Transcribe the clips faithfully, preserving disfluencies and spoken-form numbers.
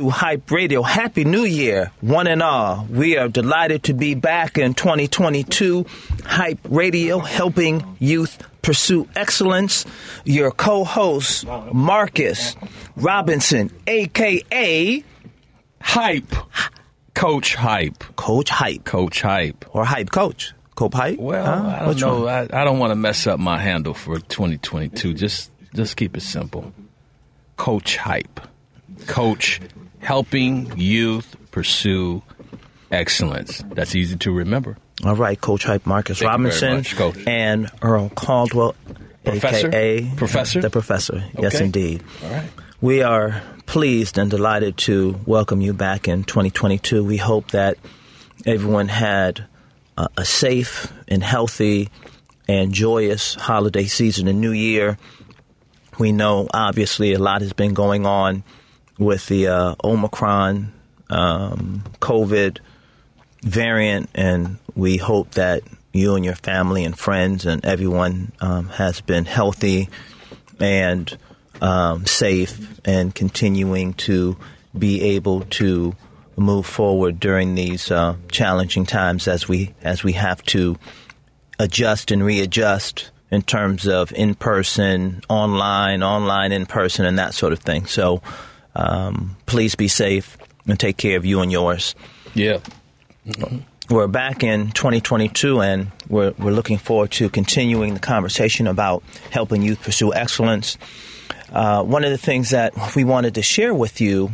to Hype Radio. Happy New Year, one and all. We are delighted to be back in twenty twenty-two. Hype Radio, helping youth pursue excellence. Your co-host, Marcus Robinson, a k a. Hype. Coach Hype. Coach Hype. Coach Hype. Or Hype Coach. Coach Hype? Well, huh? I don't Which know. one? I, I don't want to mess up my handle for twenty twenty-two. Just, just keep it simple. Coach Hype. Coach helping youth pursue excellence. That's easy to remember. All right, Coach Hype, Marcus Thank Robinson, you very much, Coach. and Earl Caldwell, Professor? a k a. Professor? The Professor. Yes, Okay. indeed. All right. We are pleased and delighted to welcome you back in twenty twenty-two. We hope that everyone had uh, a safe and healthy and joyous holiday season and New Year. We know, obviously, a lot has been going on with the uh, Omicron um, COVID variant, and we hope that you and your family and friends and everyone um, has been healthy and um, safe and continuing to be able to move forward during these uh, challenging times as we as we have to adjust and readjust in terms of in-person, online, online, in-person, and that sort of thing. So um, please be safe and take care of you and yours. Yeah. We're back in twenty twenty-two, and we're, we're looking forward to continuing the conversation about helping youth pursue excellence. Uh, one of the things that we wanted to share with you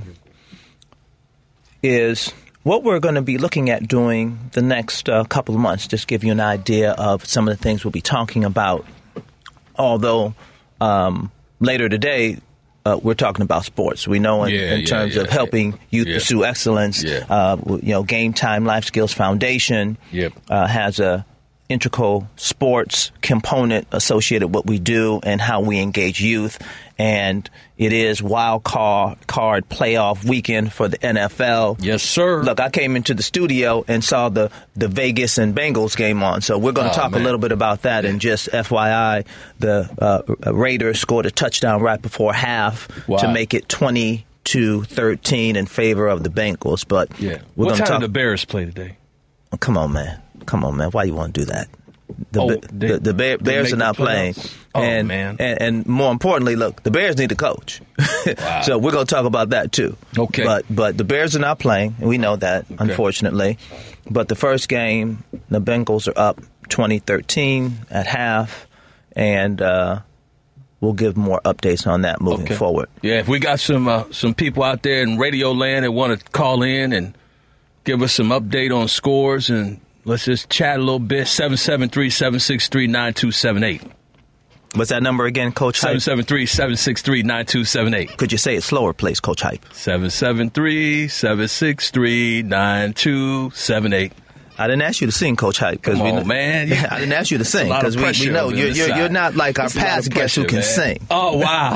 is what we're going to be looking at doing the next uh, couple of months, just give you an idea of some of the things we'll be talking about. Although um, later today, uh, we're talking about sports. We know in, Yeah, in yeah, terms yeah, of helping youth yeah. pursue excellence, Yeah. uh, you know, Game Time Life Skills Foundation Yep. uh, has a integral sports component associated with what we do and how we engage youth. And it is wild card, card playoff weekend for the N F L. Yes, sir. Look, I came into the studio and saw the, the Vegas and Bengals game on. So we're going to Oh, talk man. a little bit about that. And just F Y I, the uh, Raiders scored a touchdown right before half Wow. to make it twenty to thirteen in favor of the Bengals. But Yeah. we're What going to time talk. did the Bears play today? Oh, come on, man. Come on, man. Why you want to do that? The, Oh, Ba- they- the, the Bear, they Bears make are the not playing. playoffs? Oh, and, man. And, and more importantly, look, the Bears need a coach. Wow. So we're going to talk about that, too. Okay. But but the Bears are not playing, and we know that, Okay. unfortunately. But the first game, the Bengals are up twenty thirteen at half, and uh, we'll give more updates on that moving Okay. forward. Yeah, if we got some uh, some people out there in radio land that want to call in and give us some update on scores, and let's just chat a little bit. seven seven three, seven six three, nine two seven eight. What's that number again, Coach Hype? seven seven three, seven six three, nine two seven eight. Could you say it slower, please, Coach Hype? seven seven three, seven six three, nine two seven eight. I didn't ask you to sing, Coach Hype. Because Come we on, know, man. You- I didn't ask you to sing It's a lot because of we, we pressure know over you're, this you're, side. you're not like our It's a lot past of guest who pressure, can man. sing. Oh, wow.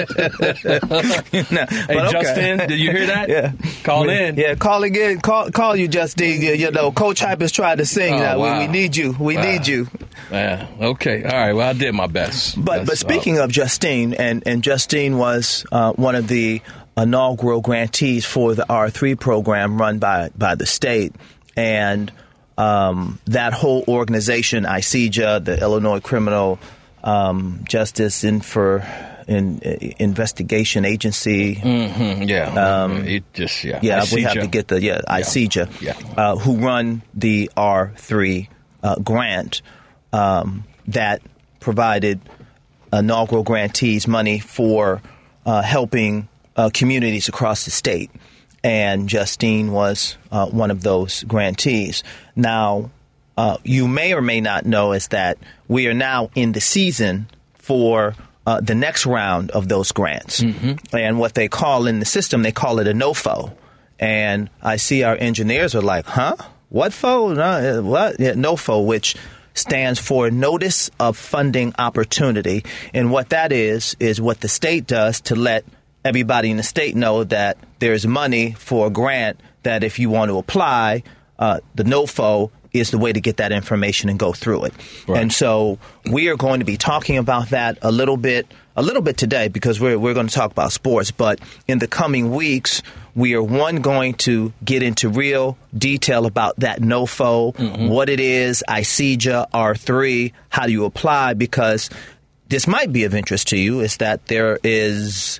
No, Hey, but okay. Justin, did you hear that? Yeah. Call in. Yeah, call again. Call, call you, Justin. You, you know, Coach Hype is trying to sing. Oh, now. wow. we, we need you. We Wow. need you. Yeah, okay. All right. Well, I did my best. But That's but speaking of Justine, and, and Justine was uh, one of the inaugural grantees for the R three program run by, by the state. And um, that whole organization, I C J A, the Illinois Criminal um, Justice Infor, in, uh, Investigation Agency. Mm-hmm, yeah. Um, it just, yeah. Yeah, I we see have ya. to get the, yeah, I C J A, Yeah. uh, who run the R three uh, grant um, that provided inaugural grantees money for uh, helping uh, communities across the state. And Justine was uh, one of those grantees. Now, uh, you may or may not know is that we are now in the season for uh, the next round of those grants. Mm-hmm. And what they call in the system, they call it a NOFO. And I see our engineers are like, huh? What F O? No, what? Yeah, NOFO, which stands for Notice of Funding Opportunity. And what that is, is what the state does to let everybody in the state know that there's money for a grant that if you want to apply, uh, the NOFO is the way to get that information and go through it. Right. And so we are going to be talking about that a little bit, a little bit today because we're we're going to talk about sports. But in the coming weeks, we are, one, going to get into real detail about that N O F O, mm-hmm. what it is, I C E J A, R three, how do you apply, because this might be of interest to you, is that there is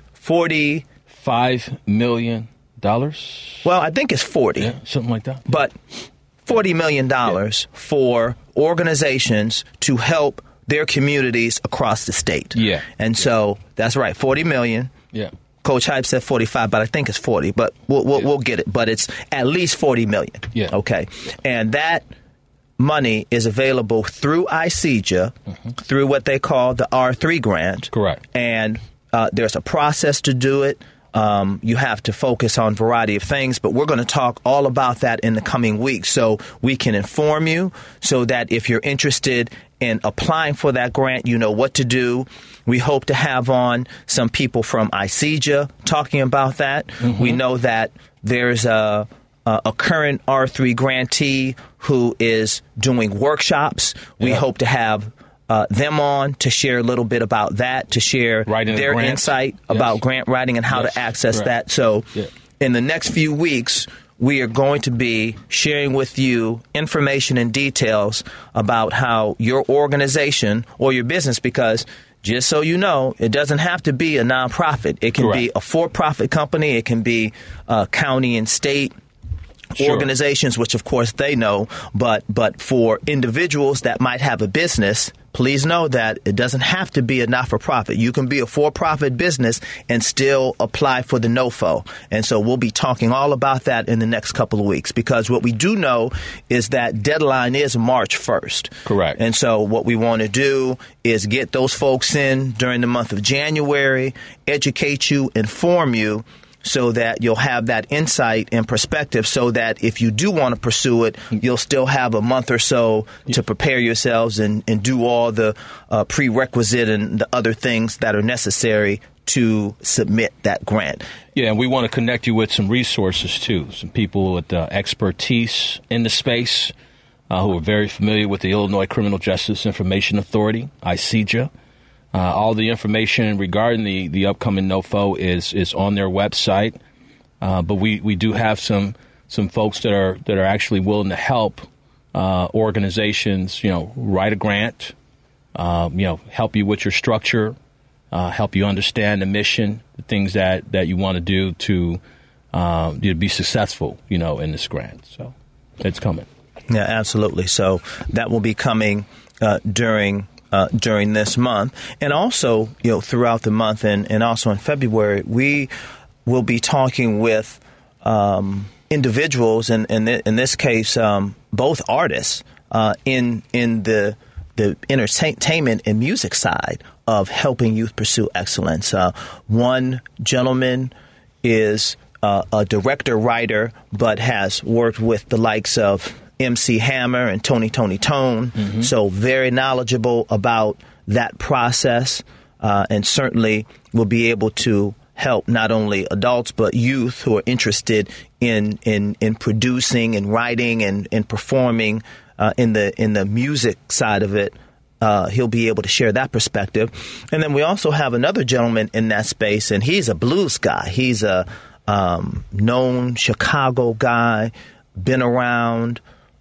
forty-five million dollars? Well, I think it's forty. Yeah, something like that. But forty million dollars yeah. for organizations to help their communities across the state. Yeah. And so that's right, forty million. Yeah. Coach Hype said forty-five, but I think it's forty. But we'll we'll, yeah. we'll get it. But it's at least forty million. Yeah. Okay. And that money is available through I C E J A, mm-hmm. through what they call the R three grant. Correct. And uh, there's a process to do it. Um, you have to focus on a variety of things, but we're going to talk all about that in the coming weeks so we can inform you so that if you're interested in applying for that grant, you know what to do. We hope to have on some people from I C E J A talking about that. Mm-hmm. We know that there's a, a, a current R three grantee who is doing workshops. We yeah. hope to have Uh, them on to share a little bit about that, to share writing their the insight yes. about grant writing and how yes. to access right. that. So yeah. in the next few weeks, we are going to be sharing with you information and details about how your organization or your business, because just so you know, it doesn't have to be a nonprofit. It can Correct. be a for-profit company. It can be uh, county and state Sure. organizations, which of course they know, but but for individuals that might have a business, please know that it doesn't have to be a not-for-profit. You can be a for-profit business and still apply for the N O F O. And so we'll be talking all about that in the next couple of weeks, because what we do know is that deadline is March first. Correct. And so what we want to do is get those folks in during the month of January, educate you, inform you, so that you'll have that insight and perspective, so that if you do want to pursue it, you'll still have a month or so to prepare yourselves and, and do all the uh, prerequisite and the other things that are necessary to submit that grant. Yeah, and we want to connect you with some resources, too, some people with uh, expertise in the space uh, who are very familiar with the Illinois Criminal Justice Information Authority, I C E J A. Uh, all the information regarding the, the upcoming N O F O is is on their website, uh, but we, we do have some some folks that are that are actually willing to help uh, organizations, you know, write a grant, uh, you know, help you with your structure, uh, help you understand the mission, the things that, that you want to do to uh, to be successful, you know, in this grant. So it's coming. Yeah, absolutely. So that will be coming uh, during. Uh, during this month, and also, you know, throughout the month, and, and also in February, we will be talking with um, individuals, and in, in, in this case, um, both artists uh, in in the the entertainment and music side of helping youth pursue excellence. Uh, one gentleman is uh, a director writer, but has worked with the likes of M C Hammer and Tony Tony Tone, mm-hmm. so very knowledgeable about that process, uh, and certainly will be able to help not only adults but youth who are interested in in, in producing and writing and, and performing uh, in the in the music side of it. Uh, he'll be able to share that perspective. And then we also have another gentleman in that space, and he's a blues guy. He's a um, known Chicago guy, been around.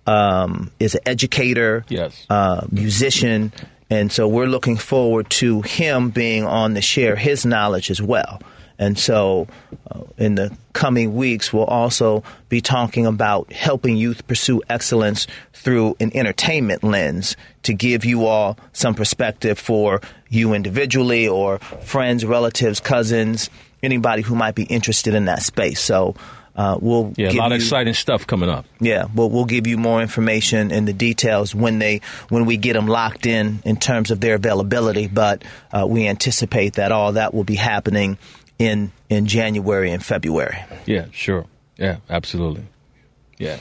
Um, is an educator, yes. uh, musician, and so we're looking forward to him being on to share his knowledge as well. And so uh, in the coming weeks, we'll also be talking about helping youth pursue excellence through an entertainment lens to give you all some perspective for you individually or friends, relatives, cousins, anybody who might be interested in that space. So Uh, we'll yeah, give a lot you, of exciting stuff coming up. Yeah, well, we'll give you more information and the details when they when we get them locked in in terms of their availability. But uh, we anticipate that all that will be happening in in January and February. Yeah, sure. Yeah, absolutely. Yeah.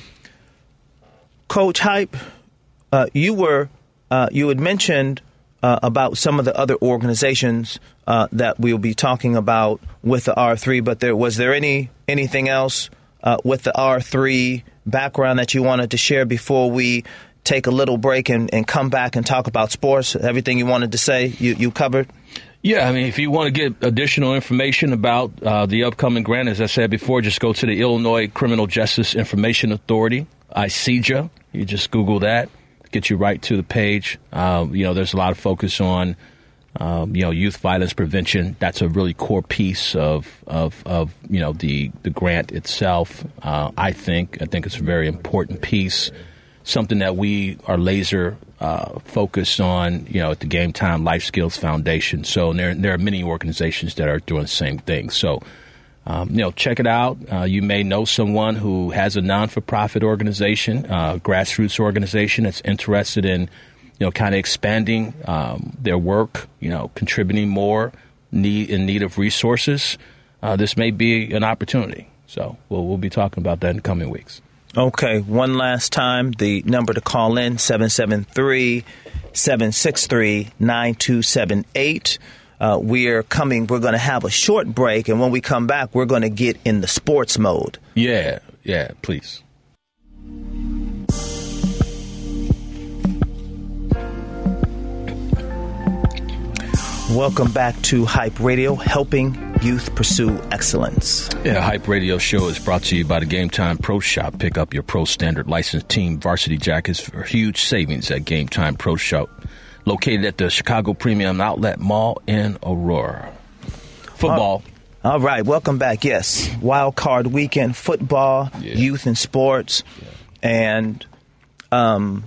Coach Hype, uh, you were uh, you had mentioned uh, about some of the other organizations uh, that we'll be talking about with the R three, but there was there any anything else uh, with the R three background that you wanted to share before we take a little break and, and come back and talk about sports? Everything you wanted to say, you, you covered? Yeah, I mean, if you want to get additional information about uh, the upcoming grant, as I said before, just go to the Illinois Criminal Justice Information Authority, I C J A. You just Google that, get you right to the page. Um, you know, there's a lot of focus on, um, you know, youth violence prevention. That's a really core piece of, of, of you know, the, the grant itself. Uh, I think, I think it's a very important piece, something that we are laser Uh, focused on, you know, at the Game Time Life Skills Foundation. So there, there are many organizations that are doing the same thing. So, um, you know, check it out. Uh, you may know someone who has a non-for-profit organization, uh, grassroots organization that's interested in, you know, kind of expanding um, their work, you know, contributing more, need in need of resources. Uh, this may be an opportunity. So we'll, we'll be talking about that in the coming weeks. Okay, one last time, the number to call in, seven seven three, seven six three, nine two seven eight. Uh, we're coming, we're going to have a short break, and when we come back, we're going to get in the sports mode. Yeah, yeah, please. Welcome back to Hype Radio, helping youth pursue excellence. Yeah, Hype Radio show is brought to you by the Game Time Pro Shop. Pick up your Pro Standard licensed team varsity jackets for huge savings at Game Time Pro Shop, located at the Chicago Premium Outlet Mall in Aurora. Football. All, all right, welcome back. Yes, Wild Card Weekend, football, yeah. Youth and sports. Yeah. And um,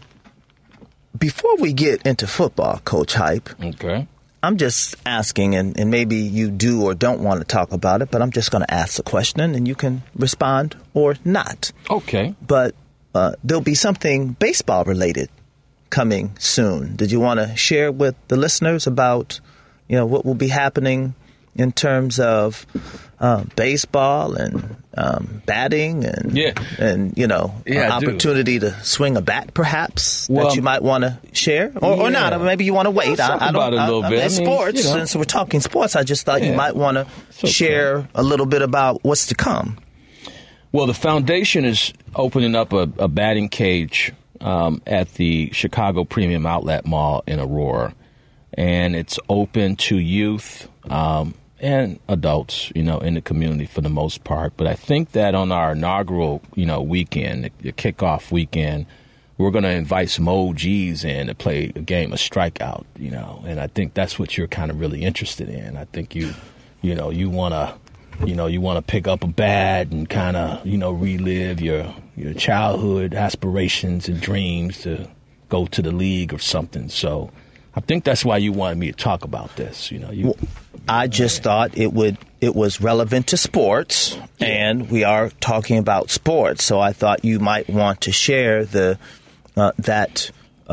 before we get into football, Coach Hype. Okay. I'm just asking, and, and maybe you do or don't want to talk about it, but I'm just going to ask the question, and you can respond or not. Okay. But uh, there'll be something baseball-related coming soon. Did you want to share with the listeners about, you know, what will be happening in terms of uh, baseball and um, batting and, yeah. and you know, yeah, an opportunity to swing a bat, perhaps, well, that you might want to share? Or, yeah. or not. Or maybe you want to wait. Let's talk I, I don't, about it a little I, bit. I mean, sports, you know. since we're talking sports, I just thought yeah. you might want to okay. share a little bit about what's to come. Well, the foundation is opening up a, a batting cage um, at the Chicago Premium Outlet Mall in Aurora. And it's open to youth um, and adults, you know, in the community for the most part. But I think that on our inaugural, you know, weekend, the, the kickoff weekend, we're going to invite some O Gs in to play a game of strikeout, you know. And I think that's what you're kind of really interested in. I think you, you know, you want to, you know, you want to pick up a bat and kind of, you know, relive your your childhood aspirations and dreams to go to the league or something. So I think that's why you wanted me to talk about this. You know, you. Well, I just yeah. thought it would it was relevant to sports, yeah. and we are talking about sports. So I thought you might want to share the uh, that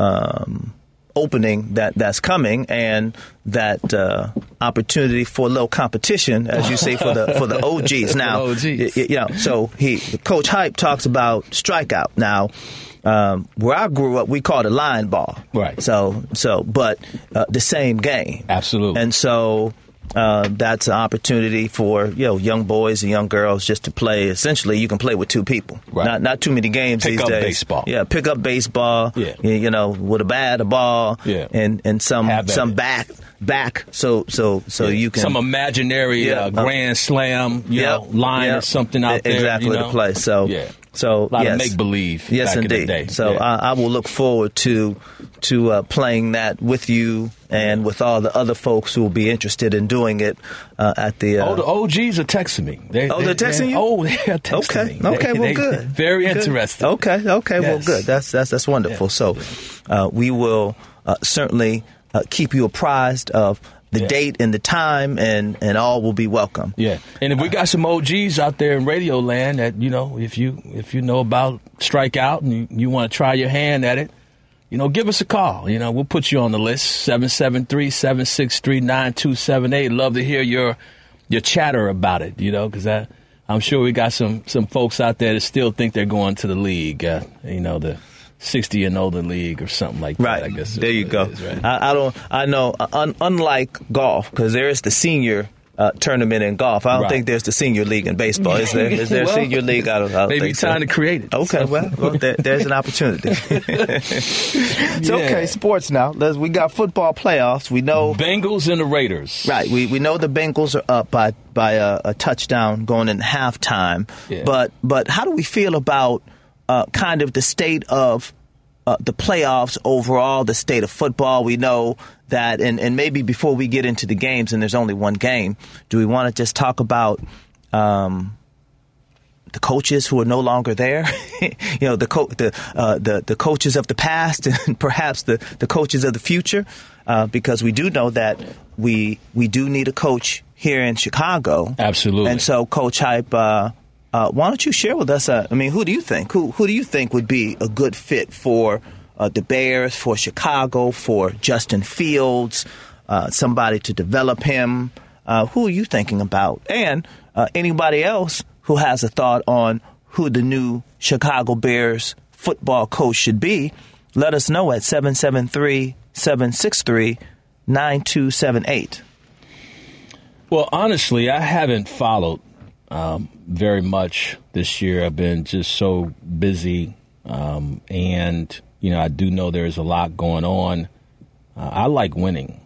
um, opening that that's coming and that uh, opportunity for a little competition, as you say, for the for the O Gs. Now, O Gs. Y- you know, so he Coach Hype talks about strikeout now. Um, where I grew up, we called it line ball. Right. So, so, but uh, the same game. Absolutely. And so uh, that's an opportunity for, you know, young boys and young girls just to play. Essentially, you can play with two people. Right. Not not too many games pick these up days. Baseball. Yeah, pick up baseball. Yeah. You know, with a bat, a ball. Yeah. And and some Have some it. back back. So so so yeah. you can some imaginary yeah, uh, grand slam, you yep, know, line yep, or something out there. Exactly you know? to play. So yeah. So a lot yes. of make believe. Yes, back indeed. In the day. So yeah. I, I will look forward to to uh, playing that with you and with all the other folks who will be interested in doing it uh, at the. Uh, oh, the O Gs are texting me. They, oh, they're texting they, you. Oh, they're texting okay. me. Okay. They, Well, they, good. Very good. interesting. Okay. Okay. Yes. Well, good. That's that's that's wonderful. Yes. So uh, we will uh, certainly uh, keep you apprised of the yeah. date and the time, and, and all will be welcome. Yeah, and if we got some O Gs out there in radio land that, you know, if you if you know about strikeout and you, you want to try your hand at it, you know, give us a call. You know, we'll put you on the list, seven seven three, seven six three, nine two seven eight. Love to hear your your chatter about it, you know, because I'm sure we got some, some folks out there that still think they're going to the league, uh, you know, the sixty and older league or something like that. Right. I guess there you go. Is, right? I, I don't. I know. Un, unlike golf, because there is the senior uh, tournament in golf. I don't Right. think there's the senior league in baseball. Is there? Is there a Well, senior league? I don't, I don't maybe think time so. to create it. Okay, So- well, well there, there's an opportunity. So, Yeah. okay, sports now. Let's, we got football playoffs. We know, Bengals and the Raiders. right? We we know the Bengals are up by by a, a touchdown going in halftime. Yeah. But but how do we feel about uh, kind of the state of uh, the playoffs overall, the state of football? We know that, and, and maybe before we get into the games, and there's only one game, do we want to just talk about um, the coaches who are no longer there? you know, the co- the, uh, the the coaches of the past, and perhaps the, the coaches of the future, uh, because we do know that we we do need a coach here in Chicago. Absolutely. And so, Coach Hype, uh, uh, why don't you share with us? Uh, I mean, who do you think? Who who do you think would be a good fit for uh, the Bears, for Chicago, for Justin Fields, uh, somebody to develop him? Uh, who are you thinking about? And uh, anybody else who has a thought on who the new Chicago Bears football coach should be, let us know at seven seven three, seven six three, nine two seven eight. Well, honestly, I haven't followed um, very much this year. I've been just so busy, um, and you know, I do know there's a lot going on. Uh, I like winning,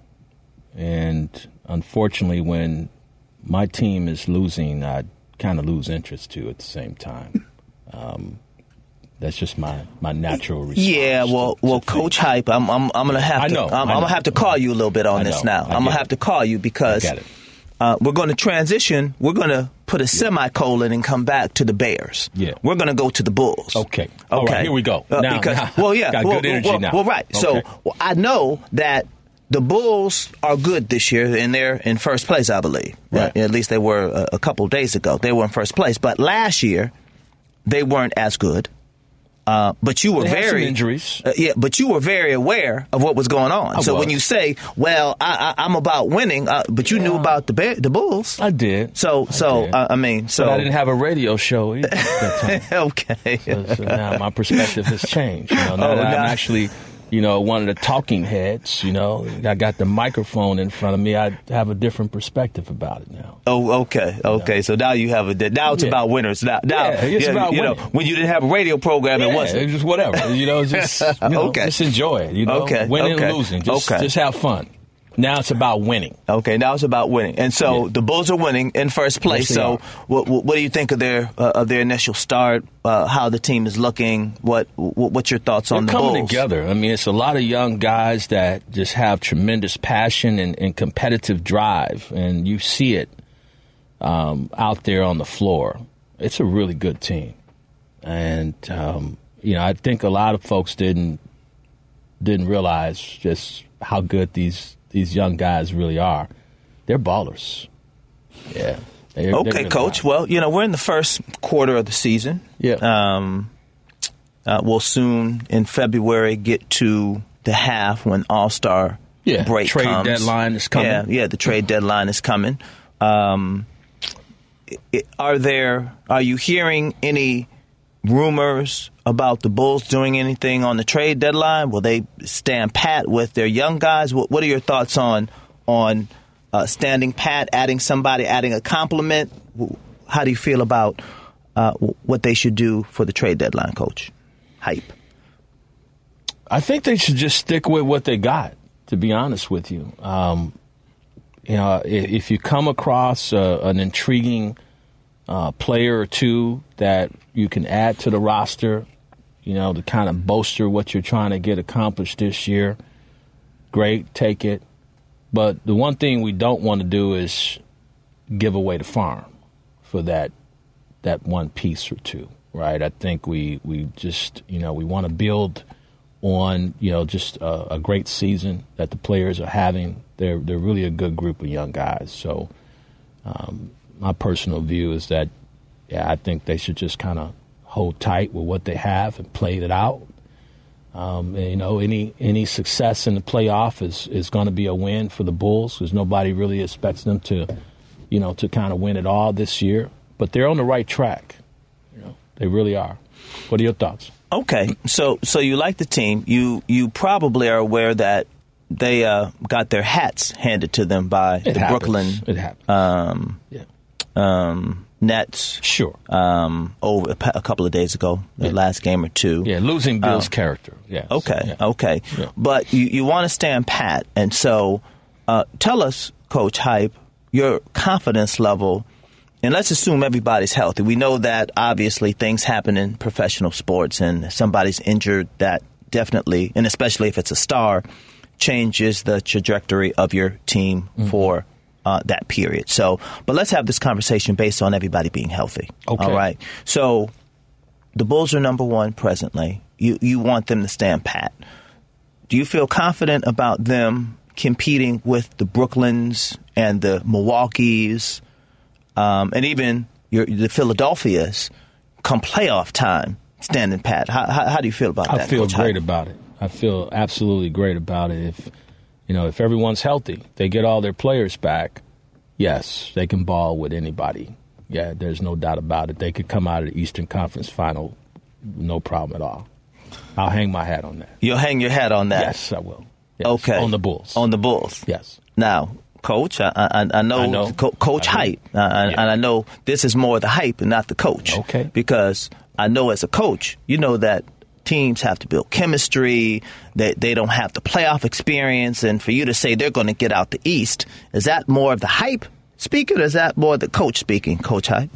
and unfortunately, when my team is losing, I kind of lose interest too at the same time. Um, that's just my, my natural response. Yeah, well, to, to well, things. Coach Hype, I'm I'm I'm gonna have I to know, I'm, I I'm know. gonna have to call you a little bit on I this know, now. I I'm gonna get have it. to call you because I get it. uh, we're going to transition. We're going to put a semicolon and come back to the Bears. Yeah. We're going to go to the Bulls. Okay. All right, here we go. Uh, Now- because now, well, yeah, got well, good energy well, now. well, right. So Okay. well, I know that the Bulls are good this year, and they're in first place, I believe. Right. Uh, at least they were a, a couple of days ago. They were in first place, but last year they weren't as good. Uh, but you were They had some very injuries. Uh, yeah, but you were very aware of what was going on. I so was. when you say, "Well, I, I, I'm about winning," uh, but you knew about the Bear, the Bulls. I did. So, so did. uh, I mean, so But I didn't have a radio show either at that time. okay. So, so now my perspective has changed. You know, now Oh, that now- I'm actually, you know, one of the talking heads, you know, I got the microphone in front of me. I have a different perspective about it now. Oh, okay, okay. So now you have a now it's Yeah. about winners. Now, now Yeah, it's yeah, about you know winning. when you didn't have a radio program, it Yeah, wasn't. it's just whatever. You know, just you know, Okay. just enjoy it. You know, Okay, winning okay, and losing. Just, okay. just have fun. Now it's about winning. Okay, now it's about winning, and so Yeah. the Bulls are winning in first place. Yes, they so, are. what, what, what do you think of their uh, of their initial start? Uh, how the team is looking? What, what what's your thoughts on They're the coming Bulls? together. I mean, it's a lot of young guys that just have tremendous passion and, and competitive drive, and you see it um, out there on the floor. It's a really good team, and um, you know, I think a lot of folks didn't didn't realize just how good these these young guys really are. They're ballers. Yeah. They're, they're Okay, really Coach. are. Well, you know we're in the first quarter of the season. Yeah. Um, uh, we'll soon in February get to the half when All Star Yeah, break trade comes. deadline is coming. Yeah, yeah, the trade deadline is coming. Um, i- are there? Are you hearing any rumors about the Bulls doing anything on the trade deadline? Will they stand pat with their young guys? What, what are your thoughts on on uh, standing pat, adding somebody, adding a compliment? How do you feel about uh, what they should do for the trade deadline, Coach Hype? I think they should just stick with what they got, to be honest with you. Um, you know, i- if you come across uh, an intriguing uh, player or two that you can add to the roster, you know, to kind of bolster what you're trying to get accomplished this year, great, take it. But the one thing we don't want to do is give away the farm for that that one piece or two, right? I think we, we just, you know, we want to build on, you know, just a, a great season that the players are having. They're they're really a good group of young guys. So um, my personal view is that, yeah, I think they should just kind of hold tight with what they have and play it out. Um, and, you know, any any success in the playoff is, is going to be a win for the Bulls because nobody really expects them to, you know, to kind of win it all this year. But they're on the right track. You know, they really are. What are your thoughts? Okay, so so you like the team. You you probably are aware that they uh, got their hats handed to them by It the happens. Brooklyn It happens. um, Yeah. um, Nets. Sure. Um, over a, pa- a couple of days ago, the Yeah. last game or two. Yeah, losing Bill's Um, character. Yeah. Okay, Yeah. okay. Yeah. But you, you want to stand pat. And so uh, tell us, Coach Hype, your confidence level, and let's assume everybody's healthy. We know that obviously things happen in professional sports, and if somebody's injured, that definitely, and especially if it's a star, changes the trajectory of your team Mm-hmm. for uh, that period. So, but let's have this conversation based on everybody being healthy. Okay. All right. So the Bulls are number one presently. You you want them to stand pat. Do you feel confident about them competing with the Brooklyns and the Milwaukees, um, and even your, the Philadelphias come playoff time, standing pat? How, how, how do you feel about I that? feel Coach great Hyde? about it. I feel absolutely great about it. If you know, if everyone's healthy, they get all their players back. Yes, they can ball with anybody. Yeah, there's no doubt about it. They could come out of the Eastern Conference Final, no problem at all. I'll hang my hat on that. You'll hang your hat on that. Yes, I will. Yes. Okay. On the Bulls. On the Bulls. Yes. Now, Coach, I, I, I know, I know. Co- Coach I Hype, uh, and, Yeah. and I know this is more the hype and not the coach. Okay. Because I know as a coach, you know that teams have to build chemistry, that they don't have the playoff experience, and for you to say they're going to get out the East, is that more of the hype speaking, or is that more the coach speaking, Coach Hype?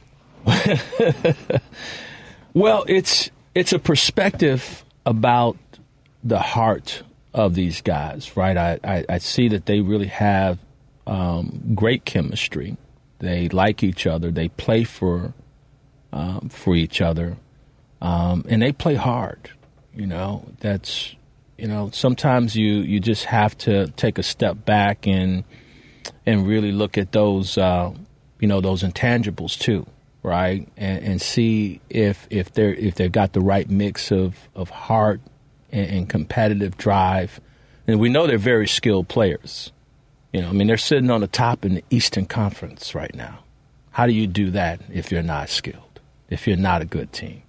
Well, it's it's a perspective about the heart of these guys, right? I, I, I see that they really have um, great chemistry. They like each other. They play for um, for each other, um, and they play hard. You know, that's you know sometimes you, you just have to take a step back and and really look at those uh, you know those intangibles too. Right, and, and see if if they're if they've got the right mix of of heart and, and competitive drive, and we know they're very skilled players. You know, I mean, they're sitting on the top in the Eastern Conference right now. How do you do that if you're not skilled? If you're not a good team?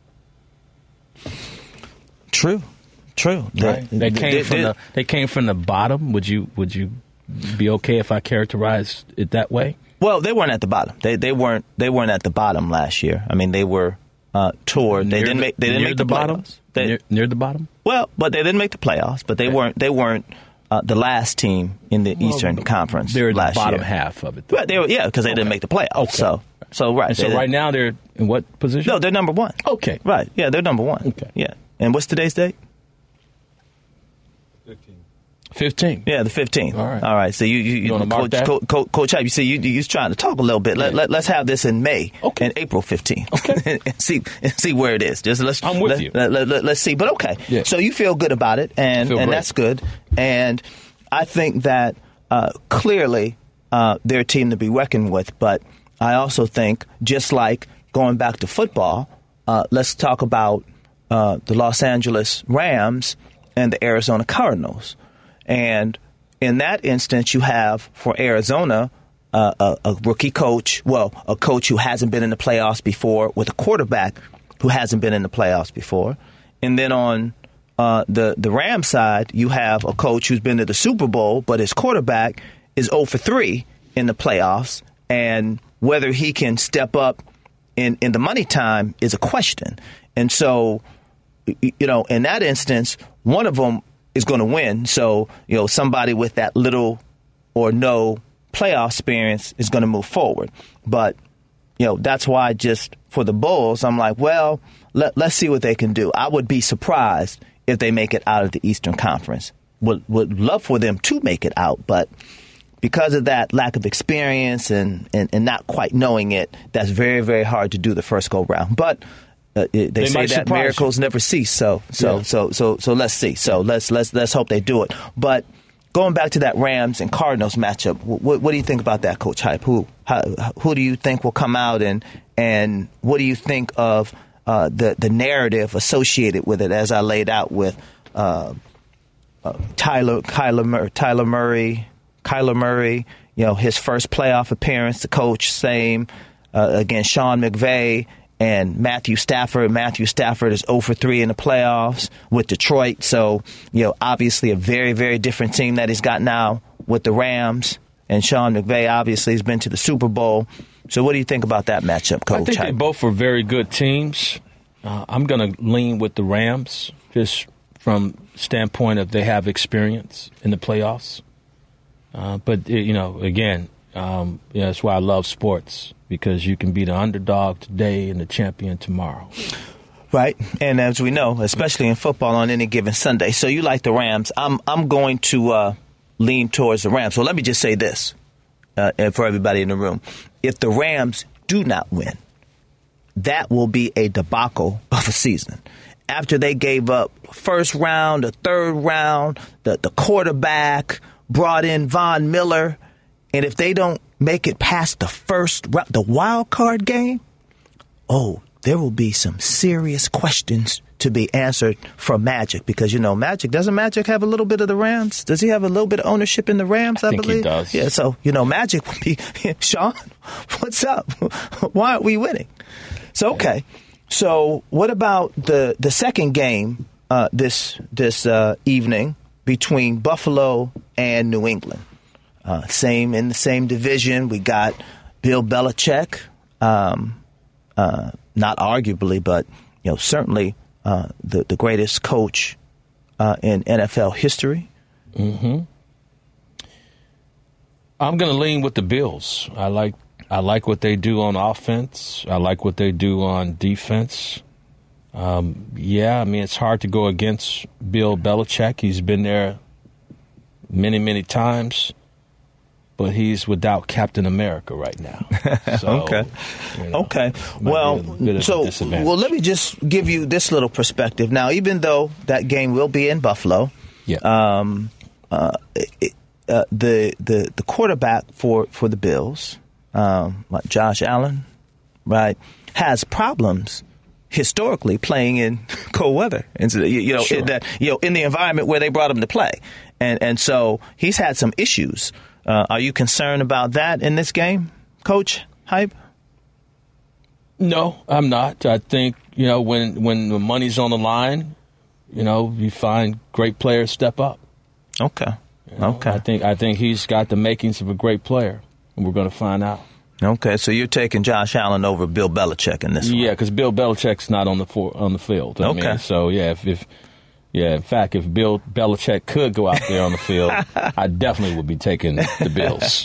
True, true. Right. They, they came they, from they, the they came from the bottom. Would you would you be okay if I characterized it that way? Well, they weren't at the bottom. They they weren't they weren't at the bottom last year. I mean, they were uh, toured. They Near didn't the- make they didn't near make the, the, bottom. playoffs. They, near, near the bottom. well, but they didn't make the playoffs. But they Okay. weren't they weren't uh, the last team in the Eastern Conference They're in the last bottom year. half of it. though. Well, they were, yeah, because they didn't make the playoffs. Okay. So so right. And so they- right now they're in what position? no, they're number one. Okay. Right. Yeah, they're number one. Okay. Yeah. And what's today's date? fifteen. Yeah, the fifteenth. All right. All right. So you, you, you wanna mark Coach, that? Co- Co- Coach Hype, you see, you, you was trying to talk a little bit. Let, Yeah. let, let's have this in May Okay. and April fifteenth. Okay. and see and see where it is. Just let's. I'm with let, you. Let, let, let, let's see. But okay. Yeah. So you feel good about it, and Feel and great. that's good. And I think that uh, clearly uh, they're a team to be reckoned with. But I also think, just like going back to football, uh, let's talk about uh, the Los Angeles Rams and the Arizona Cardinals. And in that instance, you have for Arizona uh, a, a rookie coach, well, a coach who hasn't been in the playoffs before, with a quarterback who hasn't been in the playoffs before. And then on uh, the the Rams side, you have a coach who's been to the Super Bowl, but his quarterback is zero for three in the playoffs, and whether he can step up in in the money time is a question. And so, you know, in that instance, one of them is going to win. So, you know, somebody with that little or no playoff experience is going to move forward. But, you know, that's why just for the Bulls, I'm like, well, let, let's see what they can do. I would be surprised if they make it out of the Eastern Conference. Would would love for them to make it out, but because of that lack of experience and, and, and not quite knowing it, that's very, very hard to do the first go round. But Uh, they, They say might that surprise miracles never cease. So so Yeah. so so so let's see. So let's let's let's hope they do it. But going back to that Rams and Cardinals matchup, what, what do you think about that, Coach Hype? Who how, who do you think will come out, and and what do you think of uh, the the narrative associated with it, as I laid out with uh, uh, Tyler Kyler Murray, Tyler Murray, Kyler Murray? You know, his first playoff appearance, the coach same uh, against Sean McVay. and Matthew Stafford. Matthew Stafford is oh for three in the playoffs with Detroit. So, you know, obviously a very, very different team that he's got now with the Rams. And Sean McVay obviously has been to the Super Bowl. So what do you think about that matchup, Coach? I think they both were very good teams. Uh, I'm going to lean with the Rams just from standpoint of they have experience in the playoffs. Uh, but, you know, again, um, you know, that's why I love sports, because you can be the underdog today and the champion tomorrow. Right. And as we know, especially in football on any given Sunday. So you like the Rams. I'm I'm going to uh, lean towards the Rams. So let me just say this uh, and for everybody in the room. If the Rams do not win, that will be a debacle of a season. After they gave up first round, the third round, the, the quarterback, brought in Von Miller, and if they don't make it past the first, the wild card game, oh, there will be some serious questions to be answered for Magic, because, you know, Magic, doesn't Magic have a little bit of the Rams? Does he have a little bit of ownership in the Rams, I, I think believe? he does. Yeah, so, you know, Magic would be, Sean, what's up? Why aren't we winning? So, okay. So what about the, the second game uh, this this uh, evening between Buffalo and New England? Uh, same in the same division. We got Bill Belichick, um, uh, not arguably, but you know certainly uh, the the greatest coach uh, in N F L history. Mm-hmm. I'm going to lean with the Bills. I like I like what they do on offense. I like what they do on defense. Um, yeah, I mean it's hard to go against Bill Belichick. He's been there many, many times. But he's without Captain America right now. So, okay. You know, okay. Well, so well, let me just give you this little perspective. Now, even though that game will be in Buffalo, yeah. um, uh, it, uh, the the the quarterback for, for the Bills, um, like Josh Allen, right, has problems historically playing in cold weather, and you, you know, sure. in that, you know, in the environment where they brought him to play, and and so he's had some issues. Uh, are you concerned about that in this game, Coach Hype? No, I'm not. I think, you know, when when the money's on the line, you know, you find great players step up. Okay. You know, okay. I think I think he's got the makings of a great player, and we're going to find out. Okay, so you're taking Josh Allen over Bill Belichick in this one? Yeah, because Bill Belichick's not on the for, on the field. I okay. mean, so yeah, if, if Yeah, in fact, if Bill Belichick could go out there on the field, I definitely would be taking the Bills.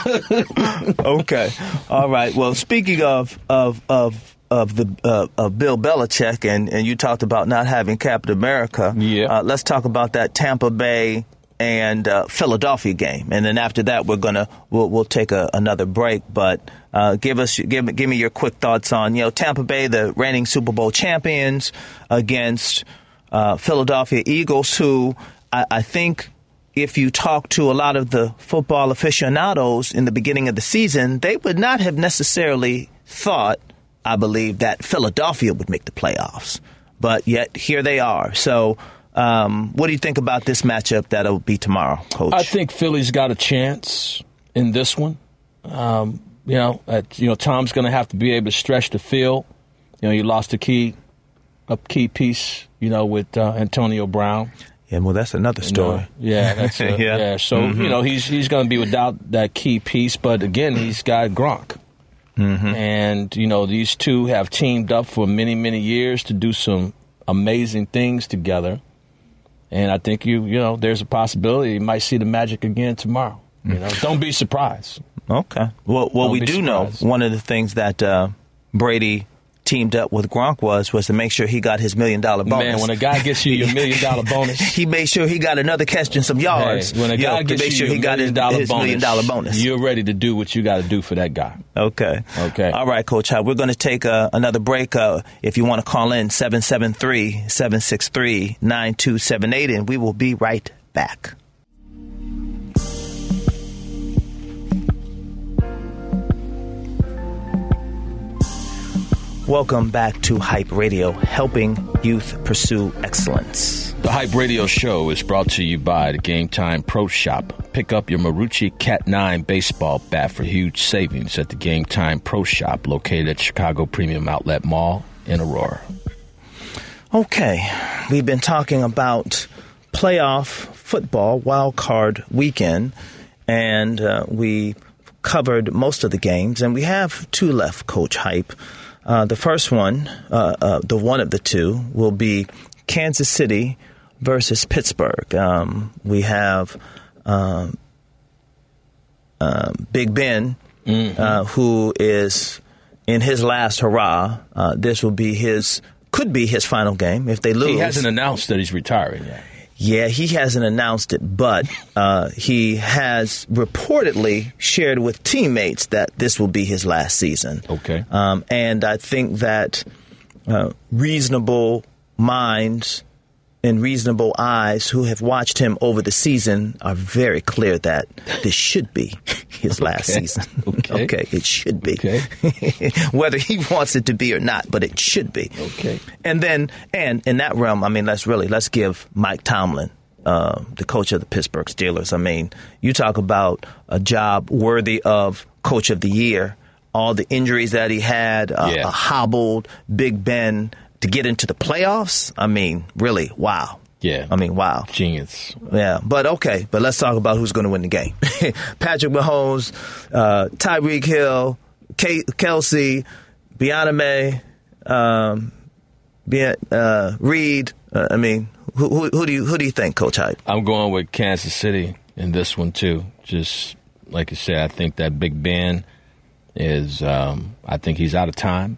Okay, all right. Well, speaking of of of of the uh, of Bill Belichick, and, and you talked about not having Captain America. Yeah. Uh, let's talk about that Tampa Bay and uh, Philadelphia game, and then after that, we're gonna we'll we'll take a, another break. But uh, give us give give me your quick thoughts on you know Tampa Bay, the reigning Super Bowl champions, against Uh, Philadelphia Eagles, who I, I think if you talk to a lot of the football aficionados in the beginning of the season, they would not have necessarily thought, I believe, that Philadelphia would make the playoffs. But yet, here they are. So um, what do you think about this matchup that'll be tomorrow, Coach? I think Philly's got a chance in this one. Um, you know, at, you know, Tom's going to have to be able to stretch the field. You know, he lost a key, a key piece, you know, with uh, Antonio Brown. Yeah, well, that's another story. You know, yeah, that's a, yeah. yeah. So mm-hmm. you know, he's he's going to be without that key piece. But again, he's got Gronk, mm-hmm. and you know, these two have teamed up for many many years to do some amazing things together. And I think you you know, there's a possibility you might see the magic again tomorrow. You know, don't be surprised. Okay. Well, well, don't we do surprised. know one of the things that uh, Brady teamed up with Gronk was was to make sure he got his million dollar bonus. Man, when a guy gets you your million dollar bonus, he made sure he got another catch and some yards. Hey, when a guy you know, gets to make you sure your he got his, million his bonus, million dollar bonus, you're ready to do what you got to do for that guy. Okay. Okay. All right, Coach Hyde. We're going to take uh, another break. Uh, if you want to call in, seven seven three, seven six three, nine two seven eight, and we will be right back. Welcome back to Hype Radio, helping youth pursue excellence. The Hype Radio Show is brought to you by the Game Time Pro Shop. Pick up your Marucci Cat nine baseball bat for huge savings at the Game Time Pro Shop, located at Chicago Premium Outlet Mall in Aurora. Okay, we've been talking about playoff football wild card weekend, and uh, we covered most of the games, and we have two left, Coach Hype. Uh, the first one, uh, uh, the one of the two, will be Kansas City versus Pittsburgh. Um, we have um, uh, Big Ben, mm-hmm. uh, who is in his last hurrah. Uh, this will be his, could be his final game if they lose. He hasn't announced that he's retiring yet. Yeah, he hasn't announced it, but uh, he has reportedly shared with teammates that this will be his last season. Okay. Um, and I think that uh, reasonable minds and reasonable eyes who have watched him over the season are very clear that this should be his last okay. season. Okay. Okay, it should be. Okay. Whether he wants it to be or not, but it should be. Okay. And then, and in that realm, I mean, let's really, let's give Mike Tomlin, uh, the coach of the Pittsburgh Steelers. I mean, you talk about a job worthy of Coach of the Year. All the injuries that he had, uh, yeah. a hobbled Big Ben to get into the playoffs. I mean, really, wow. Yeah. I mean, wow. Genius. Yeah. But okay. But let's talk about who's going to win the game. Patrick Mahomes, uh, Tyreek Hill, K- Kelsey, Bieniemy, um, Be- uh, Reed. Uh, I mean, who, who, who do you who do you think, Coach Hype? I'm going with Kansas City in this one too. Just like you said, I think that Big Ben is. Um, I think he's out of time.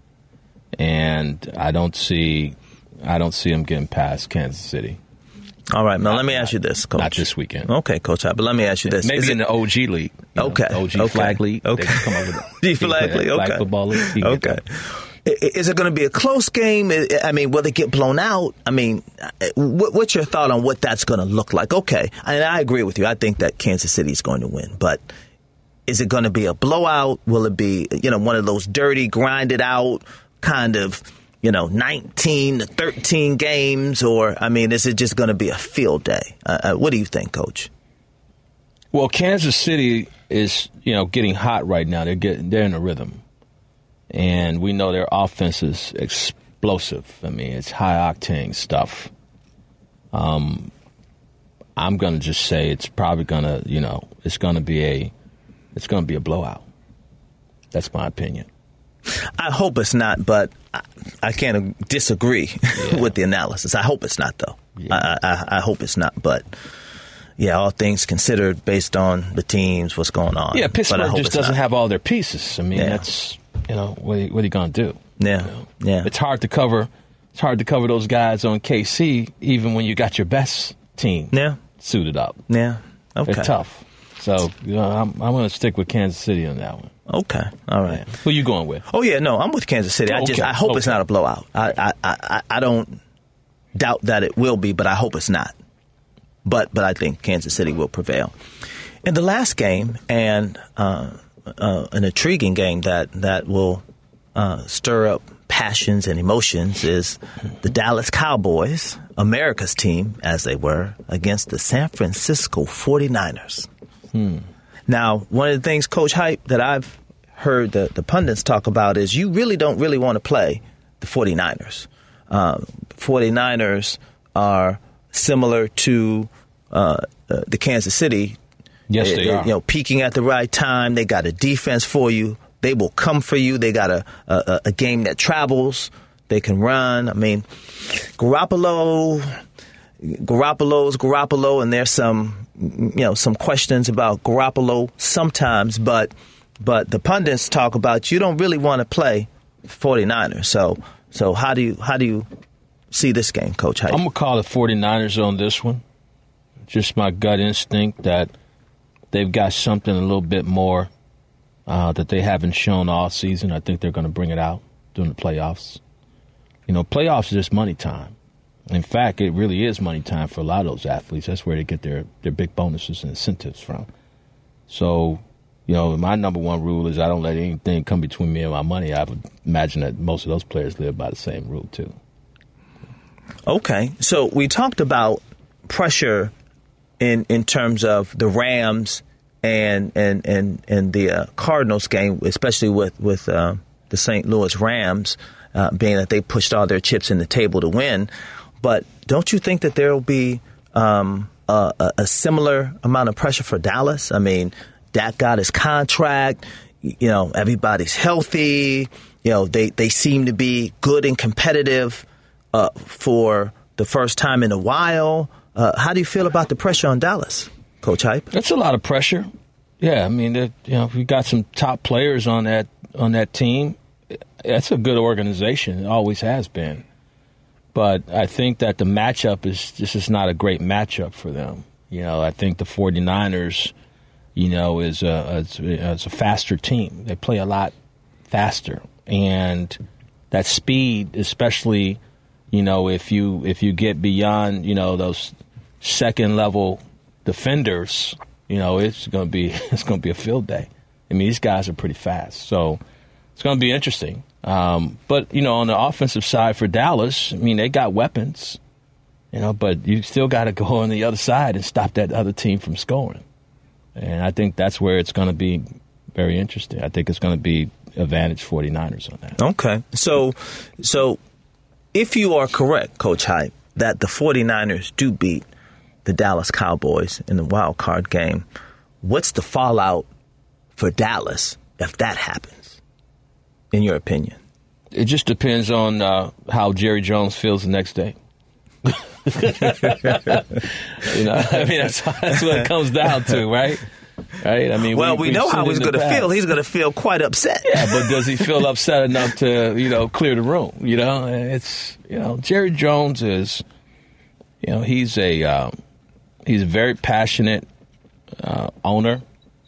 And I don't see, I don't see him getting past Kansas City. All right, now not, let me ask you this, Coach. Not this weekend. Okay, Coach Hype, but let me ask you this. Maybe Is in it, the O G League. Okay. Know, O G okay. Flag League. Okay. They can come over there. The Flag League. Okay. Flag Football League. Okay. Is it going to be a close game? I mean, will they get blown out? I mean, what's your thought on what that's going to look like? Okay, and I agree with you. I think that Kansas City is going to win, but is it going to be a blowout? Will it be, you know, one of those dirty, grinded out kind of, you know, nineteen to thirteen games? Or, I mean, is it just going to be a field day? Uh, uh, what do you think, Coach? Well, Kansas City is, you know, getting hot right now. They're getting, they're in a rhythm. And we know their offense is explosive. I mean, it's high-octane stuff. Um, I'm going to just say it's probably going to, you know, it's going to be a, it's going to be a blowout. That's my opinion. I hope it's not, but I, I can't disagree Yeah. with the analysis. I hope it's not, though. Yeah. I, I, I hope it's not, but yeah, all things considered, based on the teams, what's going on. Yeah, But I Pittsburgh hope just it's doesn't not. have all their pieces. I mean, Yeah. that's, you know, what are you, what are you going to do? Yeah, You know? yeah. It's hard to cover. It's hard to cover those guys on K C, even when you got your best team Yeah, suited up. yeah. Okay. They're tough. So you know, I'm, I'm going to stick with Kansas City on that one. Okay, all right. Who you going with? Oh yeah, no, I'm with Kansas City. I just Okay, I hope it's okay. not a blowout. I, I I I don't doubt that it will be, but I hope it's not. But but I think Kansas City will prevail. In the last game, and uh, uh, an intriguing game that that will uh, stir up passions and emotions is the Dallas Cowboys, America's team, as they were, against the San Francisco forty-niners. Hmm. Now, one of the things, Coach Hype, that I've heard the, the pundits talk about is you really don't really want to play the forty-niners. Uh, forty-niners are similar to uh, uh, the Kansas City. Yes, they, they are. You know, peaking at the right time. They got a defense for you. They will come for you. They got a, a, a game that travels. They can run. I mean, Garoppolo... Garoppolo's Garoppolo, and there's some, you know, some questions about Garoppolo sometimes, but but the pundits talk about you don't really want to play forty-niners. So so how do you how do you see this game, Coach Hype? I'm going to call the forty-niners on this one. Just my gut instinct that they've got something a little bit more uh, that they haven't shown all season. I think they're going to bring it out during the playoffs. You know, playoffs is just money time. In fact, it really is money time for a lot of those athletes. That's where they get their, their big bonuses and incentives from. So You know, my number one rule is I don't let anything come between me and my money. I would imagine that most of those players live by the same rule, too. Okay. So we talked about pressure in in terms of the Rams and and, and, and the uh, Cardinals game, especially with, with uh, the Saint Louis Rams, uh, being that they pushed all their chips in the table to win. But don't you think that there will be um, a, a similar amount of pressure for Dallas? I mean, Dak got his contract. You know, everybody's healthy. You know, they, they seem to be good and competitive uh, for the first time in a while. Uh, how do you feel about the pressure on Dallas, Coach Hype? That's a lot of pressure. Yeah, I mean, you know, we got some top players on that on that team. That's a good organization. It always has been. But I think that the matchup is this is not a great matchup for them. You know, I think the 49ers, you know, is a, is, is a faster team. They play a lot faster. And that speed, especially, you know, if you if you get beyond, you know, those second level defenders, you know, it's gonna be it's gonna be a field day. I mean, these guys are pretty fast. So it's gonna be interesting. Um, but, you know, on the offensive side for Dallas, I mean, they got weapons, you know, but you still got to go on the other side and stop that other team from scoring. And I think that's where it's going to be very interesting. I think it's going to be advantage 49ers on that. Okay. So, so if you are correct, Coach Hype, that the 49ers do beat the Dallas Cowboys in the wild card game, what's the fallout for Dallas if that happens? In your opinion? It just depends on uh, how Jerry Jones feels the next day. you know, I mean, that's, that's what it comes down to, right? Right? I mean, well, we, we know how he's going to feel. He's going to feel quite upset. Yeah, but does he feel upset enough to, you know, clear the room? You know, it's, you know, Jerry Jones is, you know, he's a um, he's a very passionate uh, owner,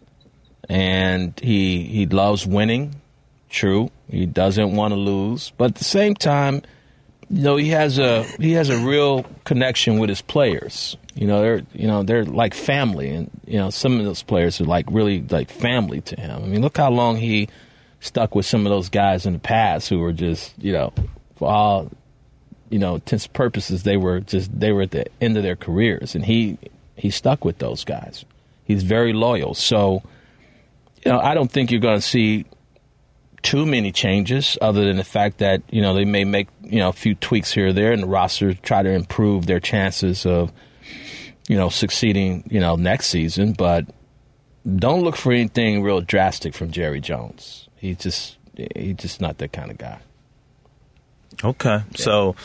and he he loves winning. True, he doesn't want to lose, but at the same time, you know, he has a he has a real connection with his players. You know, they're you know they're like family, and you know some of those players are like really like family to him. I mean, look how long he stuck with some of those guys in the past who were just you know for all you know intents and purposes they were just they were at the end of their careers, and he he stuck with those guys. He's very loyal, so you know I don't think you're going to see too many changes other than the fact that, you know, they may make, you know, a few tweaks here or there in the roster to try to improve their chances of, you know, succeeding, you know, next season. But don't look for anything real drastic from Jerry Jones. He's just, he's just not that kind of guy. Okay. Yeah. So,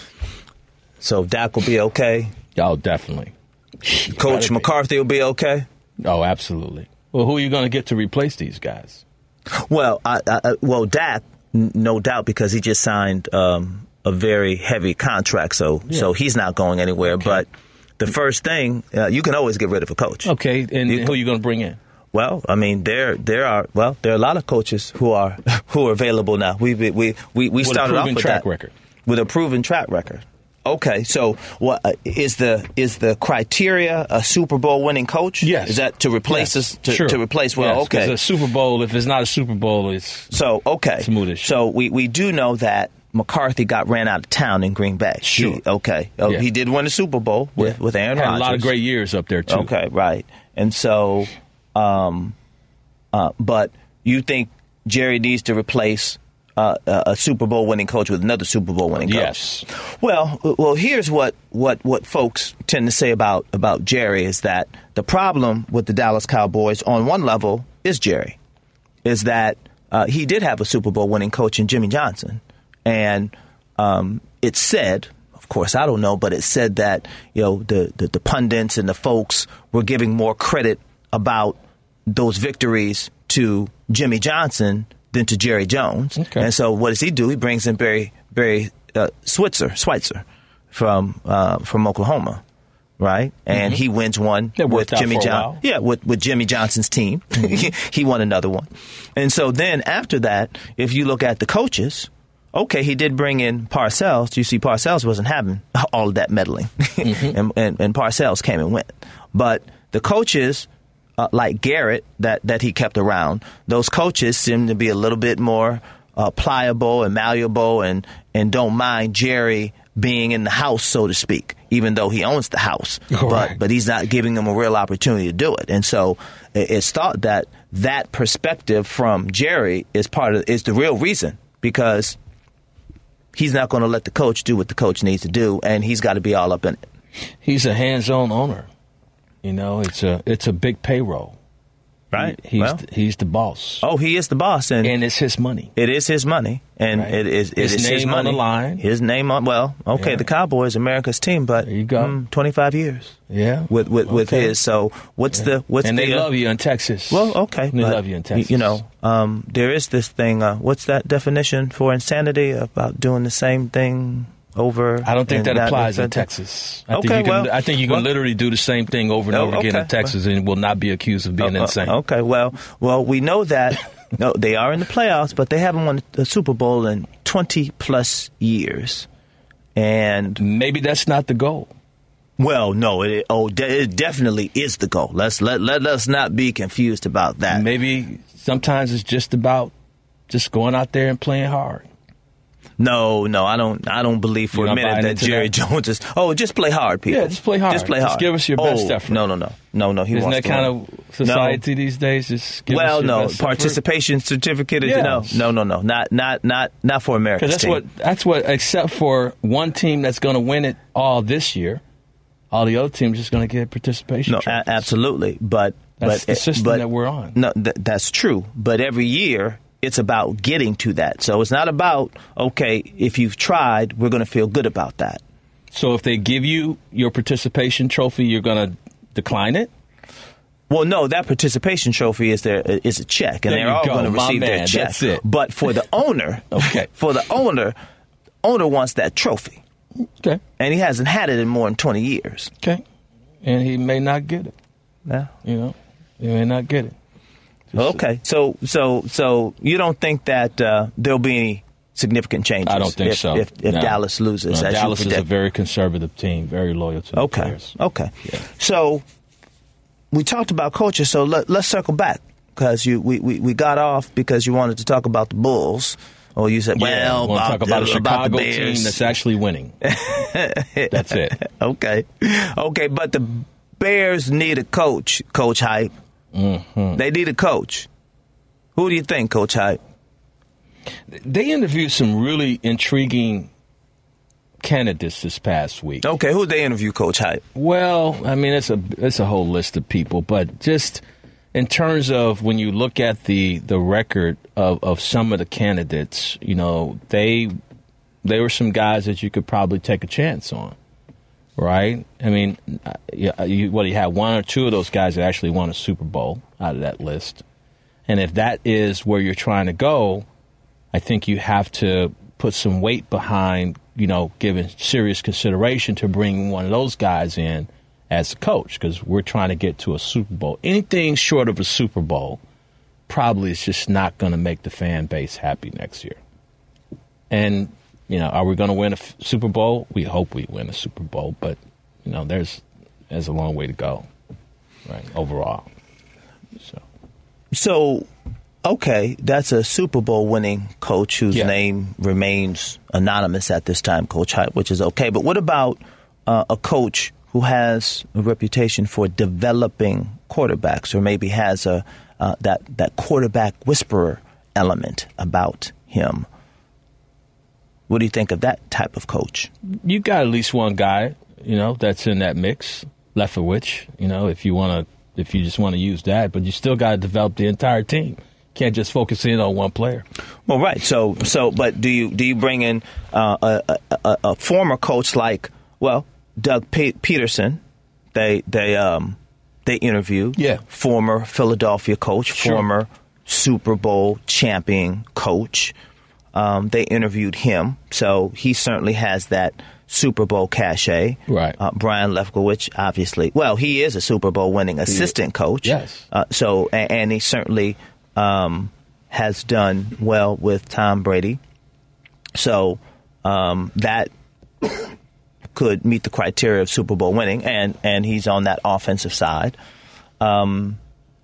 so Dak will be okay? Oh, definitely. Coach McCarthy will be okay? Oh, absolutely. Well, who are you going to get to replace these guys? Well, I, I, well, Dak, n- no doubt, because he just signed um, a very heavy contract, so yeah. so he's not going anywhere. Okay. But the first thing, uh, you can always get rid of a coach. Okay, and you, who are you going to bring in? Well, I mean, there there are well, there are a lot of coaches who are who are available now. We we we we, we started off with track that, record. with a proven track record. Okay, so what uh, is the is the criteria a Super Bowl winning coach? Yes. Is that to replace yes. us to, sure. to replace well yes, okay. A Super Bowl, if it's not a Super Bowl, it's so okay. Smoothish. So we, we do know that McCarthy got ran out of town in Green Bay. Sure. He, okay. Oh, yeah. He did win the Super Bowl with, yeah. with Aaron Had Rodgers. A lot of great years up there too. Okay, right. And so um uh but you think Jerry needs to replace Uh, a Super Bowl winning coach with another Super Bowl winning coach. Yes. Well, well, here's what, what, what folks tend to say about, about Jerry is that the problem with the Dallas Cowboys on one level is Jerry, is that uh, he did have a Super Bowl winning coach in Jimmy Johnson. And um, it's said, of course, I don't know, but it said that, you know, the, the, the pundits and the folks were giving more credit about those victories to Jimmy Johnson than to Jerry Jones. Okay. And so what does he do? He brings in Barry Barry uh, Switzer, Schweitzer from uh, from Oklahoma, right? And mm-hmm. he wins one that with Jimmy Johnson. Yeah, with, with Jimmy Johnson's team. Mm-hmm. he won another one. And so then after that, if you look at the coaches, okay, he did bring in Parcells. You see, Parcells wasn't having all of that meddling. Mm-hmm. and, and, and Parcells came and went. But the coaches uh, like Garrett that, that he kept around, those coaches seem to be a little bit more uh, pliable and malleable and, and don't mind Jerry being in the house, so to speak, even though he owns the house. Right. But but he's not giving them a real opportunity to do it. And so it's thought that that perspective from Jerry is part of is the real reason, because he's not going to let the coach do what the coach needs to do, and he's got to be all up in it. He's a hands-on owner. You know, it's a it's a big payroll. Right. He, he's well, the, he's the boss. Oh, he is the boss, and and it's his money. It is his money, and right. it is it his is name his money on the line. His name on well, okay, yeah. the Cowboys, America's team, but there you go. Mm, twenty-five years. Yeah, with with, okay. with his. So what's yeah. the what's and the, they uh, love you in Texas. Well, okay, they love you in Texas. You know, um, there is this thing. Uh, what's that definition for insanity about doing the same thing over? I don't think that applies that, in Texas. I okay, think you can, well, I think you can well, literally do the same thing over and oh, over again okay, in Texas well, and will not be accused of being uh, insane. Okay, well, well, we know that no, they are in the playoffs, but they haven't won the Super Bowl in twenty plus years, and maybe that's not the goal. Well, no, it oh, de- it definitely is the goal. Let's let let us not be confused about that. Maybe sometimes it's just about just going out there and playing hard. No, no, I don't. I don't believe for You're a minute that Jerry that? Jones is. Oh, just play hard, people. Yeah, just play hard. Just play hard. Just give us your best oh, effort. No, no, no, no, no. He Isn't wants that to kind win. of society no. these days? Just give well, us your no best participation effort? certificate. Yes. You know, no, no, no, not, not, not, not for America's that's team. what. That's what. Except for one team that's going to win it all this year, all the other teams just going to get participation. No, a- absolutely, but that's but, the system but, that we're on. No, th- that's true. But every year, it's about getting to that. So it's not about, okay, if you've tried, we're going to feel good about that. So if they give you your participation trophy, you're going to decline it? Well, no, that participation trophy is there is a check, and there they're all go, going to receive man, their check. That's it. But for the owner, okay. for the owner, owner wants that trophy. Okay. And he hasn't had it in more than twenty years. Okay. And he may not get it. Yeah. You know, he may not get it. Just okay, so so so you don't think that uh, there'll be any significant changes? I don't think if, so. If, if no. Dallas loses, no, as Dallas you is a predict. very conservative team, very loyal to the okay. players. Okay, yeah. So we talked about culture. So let, let's circle back because you we, we, we got off because you wanted to talk about the Bulls. Or you said, yeah, well, I want to talk about a about Chicago the Bears. team that's actually winning. That's it. Okay, okay, but the Bears need a coach, Coach Hype. Mm-hmm. They need a coach. Who do you think, Coach Hype? They interviewed some really intriguing candidates this past week. Okay, who did they interview, Coach Hype? Well, I mean, it's a it's a whole list of people, but just in terms of when you look at the, the record of, of some of the candidates, you know, they they were some guys that you could probably take a chance on, right? I mean, you, what, you had one or two of those guys that actually won a Super Bowl out of that list. And if that is where you're trying to go, I think you have to put some weight behind, you know, giving serious consideration to bringing one of those guys in as a coach, because we're trying to get to a Super Bowl. Anything short of a Super Bowl probably is just not going to make the fan base happy next year. And, you know, are we going to win a f- Super Bowl? We hope we win a Super Bowl, but, you know, there's there's a long way to go, right, overall. So, so okay, that's a Super Bowl winning coach whose yeah. name remains anonymous at this time, Coach Hype, which is okay. But what about uh, a coach who has a reputation for developing quarterbacks, or maybe has a uh, that that quarterback whisperer element about him? What do you think of that type of coach? You got at least one guy, you know, that's in that mix, Leftwich, you know, if you want to, if you just want to use that, but you still got to develop the entire team. Can't just focus in on one player. Well, right. So, so, but do you do you bring in uh, a, a, a former coach like, well, Doug P- Peterson? They they um they interviewed. Yeah. Former Philadelphia coach, Sure. former Super Bowl champion coach. Um, they interviewed him, so he certainly has that Super Bowl cachet. Right. Uh, Brian Leftwich, obviously. Well, he is a Super Bowl winning assistant coach. Yes. Uh, so, and, and he certainly um, has done well with Tom Brady. So um, that could meet the criteria of Super Bowl winning, and, and he's on that offensive side. Um,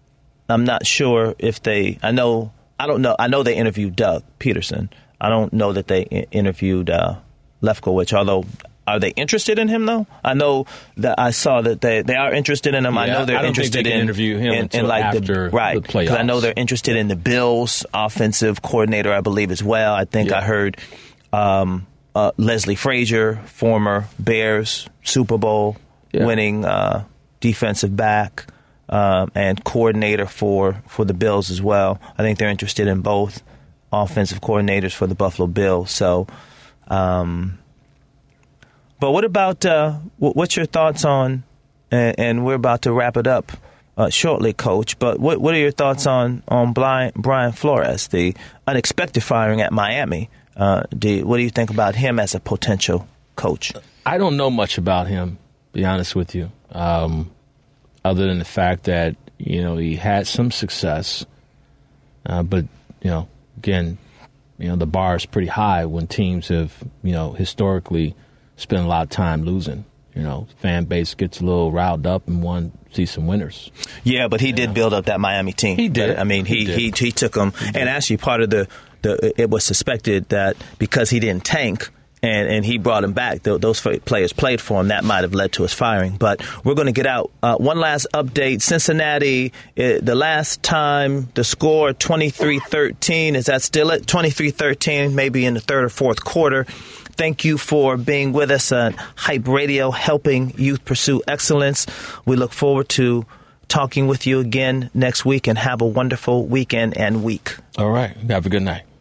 I'm not sure if they. I know. I don't know. I know they interviewed Doug Peterson. I don't know that they I- interviewed uh, Lefkowitz. Although, are they interested in him though? I know that I saw that they, they are interested in him. Yeah, I know they're I don't interested think they can in interview him in, until in like after the right the playoffs. because I know they're interested in the Bills offensive coordinator. I believe as well. I think Yeah. I heard um, uh, Leslie Frazier, former Bears Super Bowl Yeah. winning uh, defensive back. Um, and coordinator for, for the Bills as well. I think they're interested in both offensive coordinators for the Buffalo Bills. So, um, but what about uh, what, what's your thoughts on? And, and we're about to wrap it up uh, shortly, Coach. But what what are your thoughts on on Brian, Brian Flores, the unexpected firing at Miami? Uh, do, what do you think about him as a potential coach? I don't know much about him, to be honest with you. Um, other than the fact that, you know, he had some success. Uh, but, you know, again, you know, the bar is pretty high when teams have, you know, historically spent a lot of time losing. You know, fan base gets a little riled up and want to see some winners. Yeah, but he did build up that Miami team. He did. I mean, he He he, did. he, took them. And actually, part of the, the it was suspected that because he didn't tank, And, and he brought him back. Th- those f- players played for him. That might have led to his firing. But we're going to get out. Uh, one last update. Cincinnati, uh, the last time the score, twenty-three thirteen. Is that still it? twenty-three thirteen, maybe in the third or fourth quarter. Thank you for being with us on Hype Radio, helping youth pursue excellence. We look forward to talking with you again next week, and have a wonderful weekend and week. All right. Have a good night.